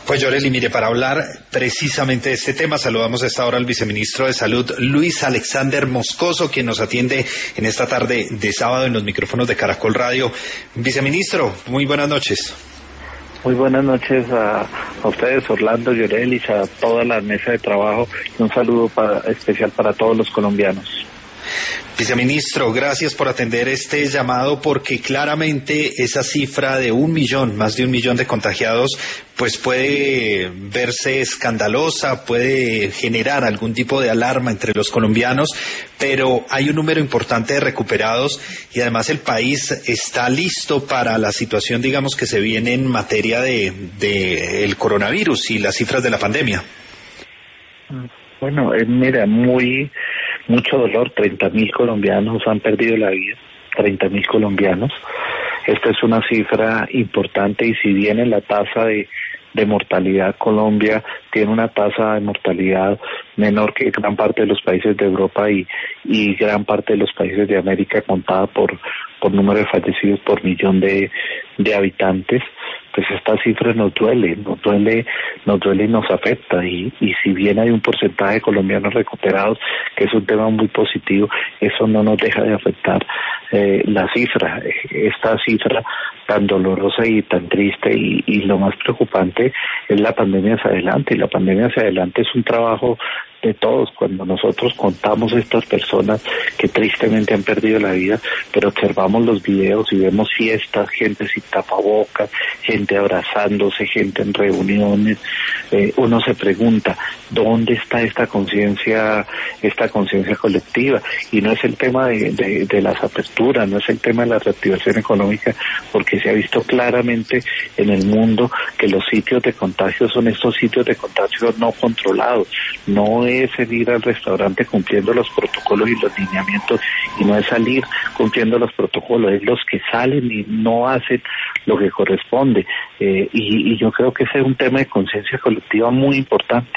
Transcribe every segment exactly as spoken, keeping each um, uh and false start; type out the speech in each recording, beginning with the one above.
Pues Yoreli, mire, para hablar precisamente de este tema, saludamos a esta hora al viceministro de Salud, Luis Alexander Moscoso, quien nos atiende en esta tarde de sábado en los micrófonos de Caracol Radio. Viceministro, muy buenas noches. Muy buenas noches a, a ustedes, Orlando, Yoreli, a toda la mesa de trabajo y un saludo para, especial para todos los colombianos. Viceministro, gracias por atender este llamado, porque claramente esa cifra de un millón, más de un millón de contagiados, pues puede verse escandalosa, puede generar algún tipo de alarma entre los colombianos, pero hay un número importante de recuperados y además el país está listo para la situación, digamos, que se viene en materia de, de el coronavirus y las cifras de la pandemia. Bueno, eh, mira, muy... mucho dolor, treinta mil colombianos han perdido la vida, treinta mil colombianos. Esta es una cifra importante y si bien en la tasa de, de mortalidad Colombia tiene una tasa de mortalidad menor que gran parte de los países de Europa y, y gran parte de los países de América contada por, por número de fallecidos por millón de, de habitantes, pues esta cifra nos duele, nos duele, nos duele y nos afecta y, y si bien hay un porcentaje de colombianos recuperados, que es un tema muy positivo, eso no nos deja de afectar eh, la cifra, esta cifra tan dolorosa y tan triste y, y lo más preocupante es la pandemia hacia adelante, y la pandemia hacia adelante es un trabajo de todos. Cuando nosotros contamos a estas personas que tristemente han perdido la vida, pero observamos los videos y vemos fiestas, gente sin tapabocas, gente abrazándose, gente en reuniones, eh, uno se pregunta, ¿dónde está esta conciencia, esta conciencia colectiva? Y no es el tema de, de, de las aperturas, no es el tema de la reactivación económica, porque se ha visto claramente en el mundo que los sitios de contagio son estos sitios de contagio no controlados, no es el ir al restaurante cumpliendo los protocolos y los lineamientos, y no es salir cumpliendo los protocolos, es los que salen y no hacen lo que corresponde, eh, y, y yo creo que ese es un tema de conciencia colectiva muy importante.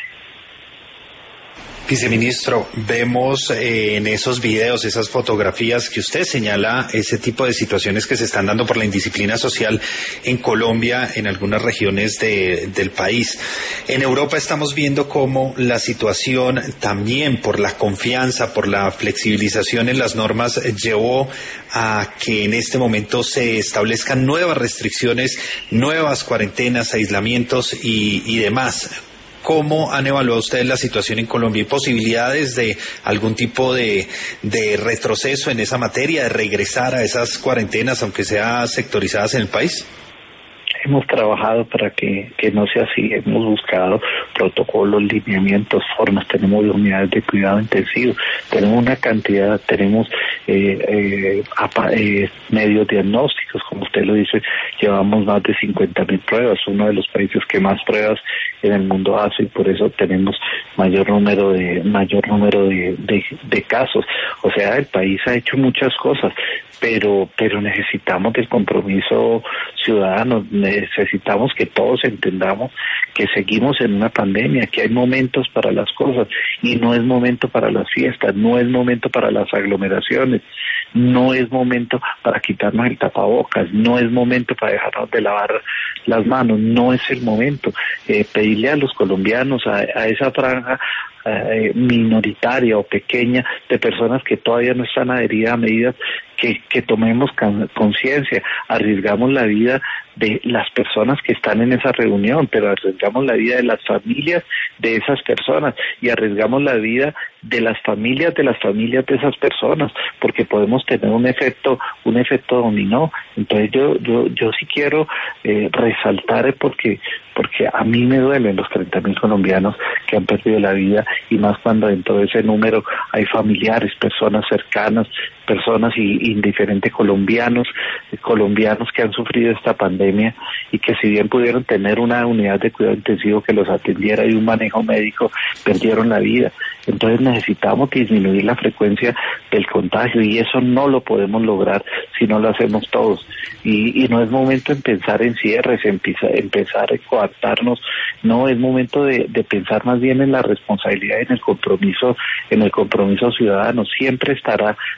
Viceministro, vemos eh, en esos videos, esas fotografías que usted señala, ese tipo de situaciones que se están dando por la indisciplina social en Colombia, en algunas regiones de, del país. En Europa estamos viendo cómo la situación, también por la confianza, por la flexibilización en las normas, llevó a que en este momento se establezcan nuevas restricciones, nuevas cuarentenas, aislamientos y, y demás. ¿Cómo han evaluado ustedes la situación en Colombia? ¿Hay posibilidades de algún tipo de, de retroceso en esa materia, de regresar a esas cuarentenas, aunque sean sectorizadas en el país? Hemos trabajado para que, que no sea así, hemos buscado protocolos, lineamientos, formas, tenemos unidades de cuidado intensivo, tenemos una cantidad, tenemos eh, eh, apa, eh, medios diagnósticos, como usted lo dice, llevamos más de cincuenta mil pruebas, uno de los países que más pruebas en el mundo hace y por eso tenemos mayor número de mayor número de, de, de casos. O sea, el país ha hecho muchas cosas, pero pero necesitamos del compromiso ciudadano, necesitamos que todos entendamos que seguimos en una pandemia, que hay momentos para las cosas y no es momento para las fiestas, no es momento para las aglomeraciones, no es momento para quitarnos el tapabocas, no es momento para dejarnos de lavar las manos, no es el momento. Eh, pedirle a los colombianos, a, a esa franja eh, minoritaria o pequeña de personas que todavía no están adheridas a medidas, que, que tomemos conciencia, arriesgamos la vida de las personas que están en esa reunión, pero arriesgamos la vida de las familias de esas personas y arriesgamos la vida de las familias de las familias de esas personas, porque podemos tener un efecto un efecto dominó. Entonces yo yo yo sí quiero eh, resaltar porque porque a mí me duelen los treinta mil colombianos que han perdido la vida, y más cuando dentro de ese número hay familiares, personas cercanas, personas y indiferentes colombianos, colombianos que han sufrido esta pandemia y que si bien pudieron tener una unidad de cuidado intensivo que los atendiera y un manejo médico, perdieron la vida. Entonces necesitamos disminuir la frecuencia del contagio y eso no lo podemos lograr si no lo hacemos todos. Y, y no es momento en pensar en cierres, en empezar, empezar a coartarnos, no, es momento de, de pensar más bien en la responsabilidad y en el compromiso, en el compromiso ciudadano. Siempre estará disponible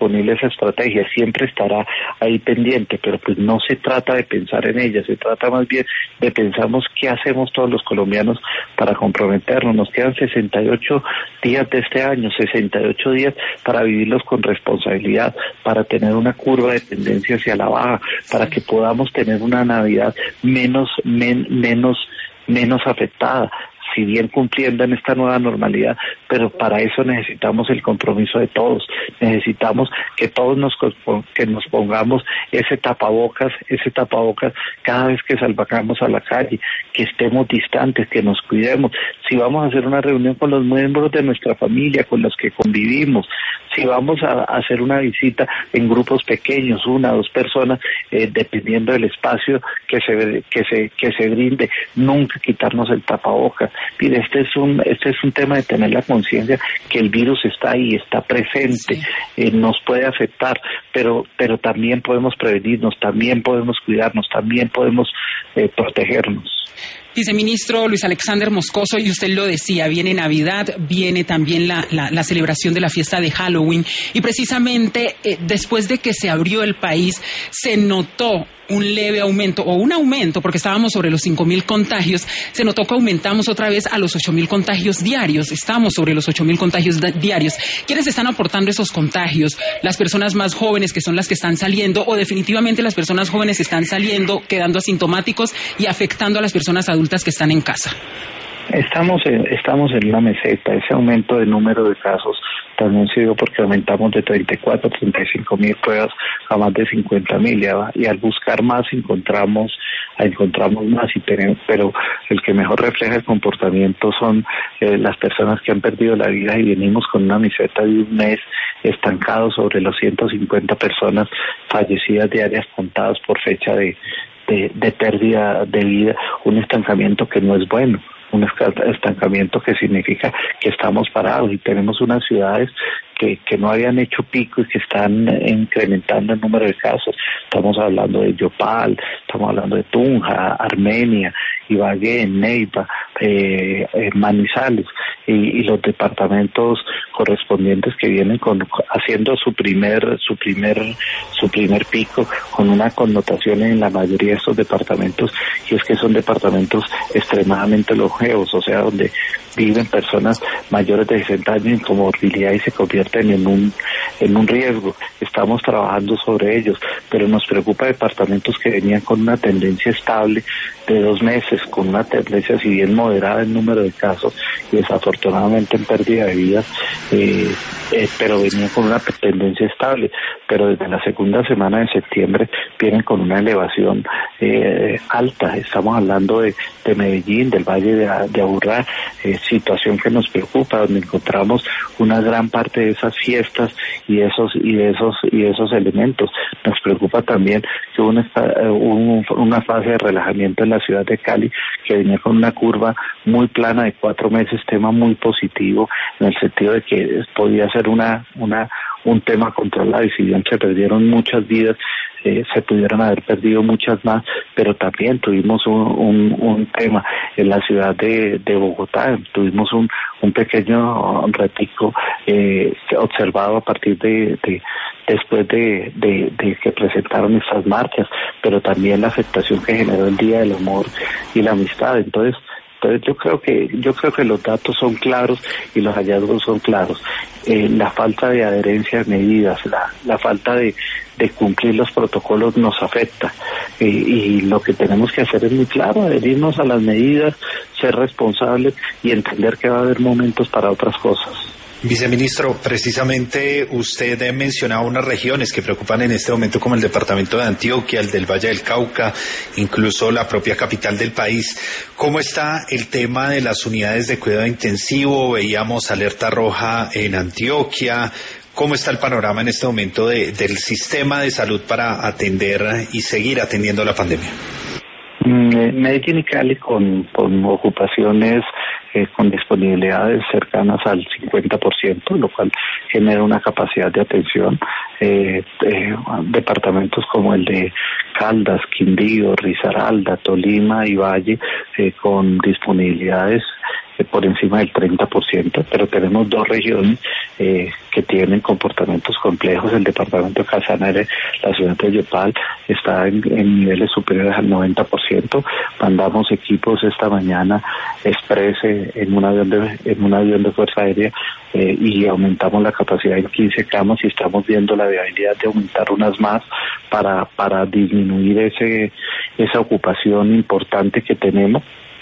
disponible esa estrategia, siempre estará ahí pendiente, pero pues no se trata de pensar en ella, se trata más bien de pensamos qué hacemos todos los colombianos para comprometernos. Nos quedan sesenta y ocho días de este año, sesenta y ocho días para vivirlos con responsabilidad, para tener una curva de tendencia hacia la baja, para que podamos tener una Navidad menos, men, menos, menos afectada, si bien cumpliendo en esta nueva normalidad, pero para eso necesitamos el compromiso de todos, necesitamos que todos nos que nos pongamos ese tapabocas, ese tapabocas cada vez que salgamos a la calle, que estemos distantes, que nos cuidemos. Si vamos a hacer una reunión con los miembros de nuestra familia, con los que convivimos, si vamos a, a hacer una visita en grupos pequeños, una o dos personas, eh, dependiendo del espacio que se que se que se brinde, nunca quitarnos el tapabocas. Mire, este es un este es un tema de tener la conciencia que el virus está ahí, está presente, sí. eh, nos puede afectar, pero pero también podemos prevenirnos, también podemos cuidarnos, también podemos eh, protegernos. Viceministro Luis Alexander Moscoso, y usted lo decía, viene Navidad, viene también la, la, la celebración de la fiesta de Halloween, y precisamente eh, después de que se abrió el país, se notó un leve aumento, o un aumento, porque estábamos sobre los cinco mil contagios, se notó que aumentamos otra vez a los ocho mil contagios diarios, estamos sobre los ocho mil contagios diarios. ¿Quiénes están aportando esos contagios? ¿Las personas más jóvenes, que son las que están saliendo, o definitivamente las personas jóvenes están saliendo, quedando asintomáticos y afectando a las personas adultas que están en casa? Estamos en, estamos en una meseta. Ese aumento de número de casos también se dio porque aumentamos de treinta y cuatro a treinta y cinco mil pruebas a más de cincuenta mil, y al buscar más encontramos encontramos más, y tenemos, pero el que mejor refleja el comportamiento son eh, las personas que han perdido la vida, y venimos con una meseta de un mes estancado sobre los ciento cincuenta personas fallecidas diarias contadas por fecha de, de, de pérdida de vida, un estancamiento que no es bueno. Un estancamiento que significa que estamos parados, y tenemos unas ciudades que, que no habían hecho pico y que están incrementando el número de casos. Estamos hablando de Yopal, estamos hablando de Tunja, Armenia, Ibagué, Neiva, eh, eh, Manizales, y, y los departamentos correspondientes que vienen con haciendo su primer su primer su primer pico, con una connotación en la mayoría de estos departamentos, y es que son departamentos extremadamente longevos, o sea, donde viven personas mayores de sesenta años en comorbilidad y se convierten en un en un riesgo. Estamos trabajando sobre ellos, pero nos preocupa departamentos que venían con una tendencia estable de dos meses, con una tendencia si bien moderada en número de casos y desafortunadamente en pérdida de vidas, eh, eh, pero venían con una tendencia estable. Pero desde la segunda semana de septiembre vienen con una elevación eh, alta. Estamos hablando de, de Medellín, del Valle de, de Aburrá, eh, situación que nos preocupa, donde encontramos una gran parte de esas fiestas y esos y de esos y de esos elementos. Nos preocupa también que hubo una, un, una fase de relajamiento en la ciudad de Cali que venía con una curva muy plana de cuatro meses, tema muy positivo en el sentido de que podía ser una una un tema controlado, y si bien se perdieron muchas vidas, eh, se pudieron haber perdido muchas más, pero también tuvimos un, un, un tema en la ciudad de, de Bogotá, tuvimos un, un pequeño ratico eh, observado a partir de, de después de, de, de que presentaron estas marchas, pero también la afectación que generó el Día del Amor y la Amistad. Entonces, Entonces yo creo que yo creo que los datos son claros y los hallazgos son claros. Eh, la falta de adherencia a medidas, la, la falta de, de cumplir los protocolos nos afecta, eh, y lo que tenemos que hacer es muy claro, adherirnos a las medidas, ser responsables y entender que va a haber momentos para otras cosas. Viceministro, precisamente usted mencionaba unas regiones que preocupan en este momento, como el departamento de Antioquia, el del Valle del Cauca, incluso la propia capital del país. ¿Cómo está el tema de las unidades de cuidado intensivo? Veíamos alerta roja en Antioquia. ¿Cómo está el panorama en este momento de, del sistema de salud para atender y seguir atendiendo la pandemia? Medellín y Cali con, con ocupaciones eh, con disponibilidades cercanas al cincuenta por ciento, lo cual genera una capacidad de atención. Eh, eh, departamentos como el de Caldas, Quindío, Risaralda, Tolima y Valle, eh, con disponibilidades eh, por encima del treinta por ciento, pero tenemos dos regiones eh, que tienen comportamientos complejos. El departamento de Casanare, la ciudad de Yopal, está en, en niveles superiores al noventa por ciento. Mandamos equipos esta mañana express eh, en un avión de en un avión de Fuerza Aérea eh, y aumentamos la capacidad en quince camas y estamos viendo la viabilidad de aumentar unas más para para disminuir ese esa ocupación importante que tenemos.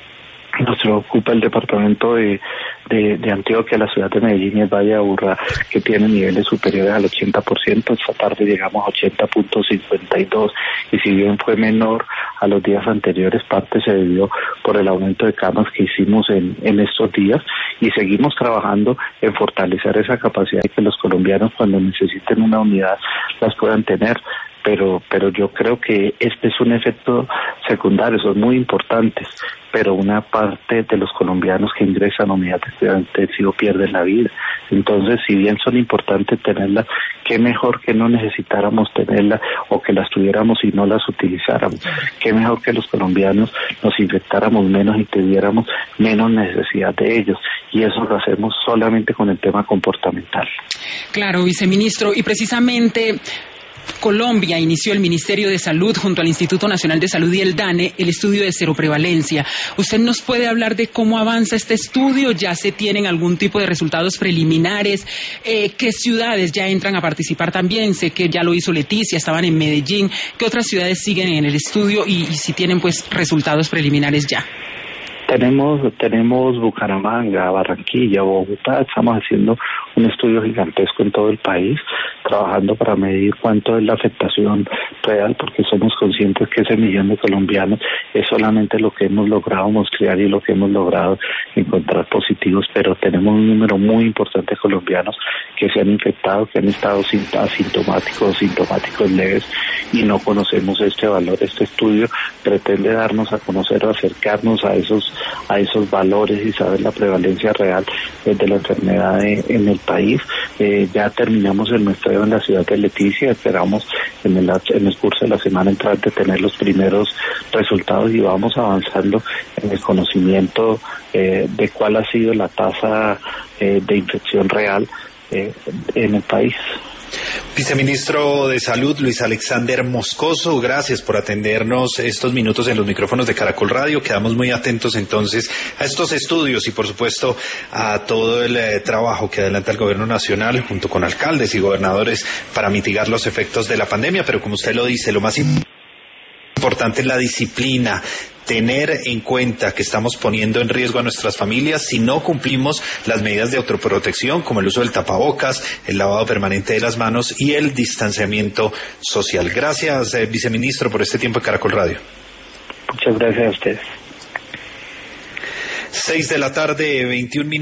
Nos preocupa el departamento de, de, de Antioquia, la ciudad de Medellín y el Valle de Aburrá, que tiene niveles superiores al ochenta por ciento. Esta tarde llegamos a ochenta punto cincuenta y dos y si bien fue menor a los días anteriores, parte se debió por el aumento de camas que hicimos en, en estos días, y seguimos trabajando en fortalecer esa capacidad y que los colombianos, cuando necesiten una unidad, las puedan tener. Pero, pero yo creo que este es un efecto secundario, son muy importantes, pero una parte de los colombianos que ingresan a unidades de cuidado intensivo pierden la vida. Entonces, si bien son importantes tenerlas, qué mejor que no necesitáramos tenerlas o que las tuviéramos y no las utilizáramos. Qué mejor que los colombianos nos infectáramos menos y tuviéramos menos necesidad de ellos. Y eso lo hacemos solamente con el tema comportamental. Claro, viceministro, y precisamente Colombia inició el Ministerio de Salud junto al Instituto Nacional de Salud y el DANE el estudio de seroprevalencia. ¿Usted nos puede hablar de cómo avanza este estudio? ¿Ya se tienen algún tipo de resultados preliminares? Eh, ¿Qué ciudades ya entran a participar también? Sé que ya lo hizo Leticia, estaban en Medellín. ¿Qué otras ciudades siguen en el estudio y, y si tienen pues resultados preliminares ya? Tenemos tenemos Bucaramanga, Barranquilla, Bogotá. Estamos haciendo un estudio gigantesco en todo el país, trabajando para medir cuánto es la afectación real, porque somos conscientes que ese millón de colombianos es solamente lo que hemos logrado mostrar y lo que hemos logrado encontrar positivos, pero tenemos un número muy importante de colombianos que se han infectado, que han estado asintomáticos, sintomáticos leves, y no conocemos este valor. Este estudio pretende darnos a conocer o acercarnos a esos a esos valores y saber la prevalencia real eh, de la enfermedad de, en el país. Eh, ya terminamos el muestreo en la ciudad de Leticia, esperamos en el, en el curso de la semana entrante tener los primeros resultados y vamos avanzando en el conocimiento eh, de cuál ha sido la tasa eh, de infección real eh, en el país. Viceministro de Salud, Luis Alexander Moscoso, gracias por atendernos estos minutos en los micrófonos de Caracol Radio. Quedamos muy atentos entonces a estos estudios y por supuesto a todo el eh, trabajo que adelanta el Gobierno Nacional junto con alcaldes y gobernadores para mitigar los efectos de la pandemia, pero como usted lo dice, lo más importante es la disciplina, tener en cuenta que estamos poniendo en riesgo a nuestras familias si no cumplimos las medidas de autoprotección, como el uso del tapabocas, el lavado permanente de las manos y el distanciamiento social. Gracias, eh, viceministro, por este tiempo en Caracol Radio. Muchas gracias a ustedes. Seis de la tarde, veintiún minutos.